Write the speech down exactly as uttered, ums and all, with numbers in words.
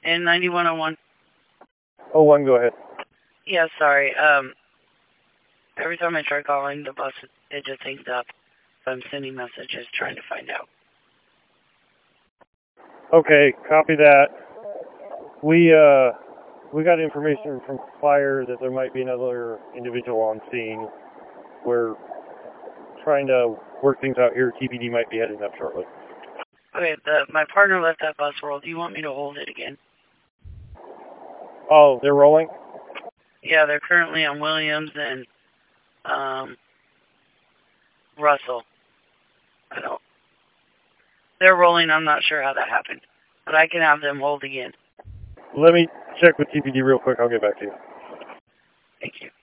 In ninety-one oh one. Oh, one, go ahead. Yeah, sorry. Um, every time I try calling the bus, it just hangs up. So I'm sending messages trying to find out. Okay, copy that. We, uh, we got information from fire that there might be another individual on scene. We're trying to work things out here. T P D might be heading up shortly. Okay, the, my partner left that bus roll. Do you want me to hold it again? Oh, they're rolling? Yeah, they're currently on Williams and um, Russell. I don't. They're rolling. I'm not sure how that happened, but I can have them hold again. Let me check with T P D real quick. I'll get back to you. Thank you.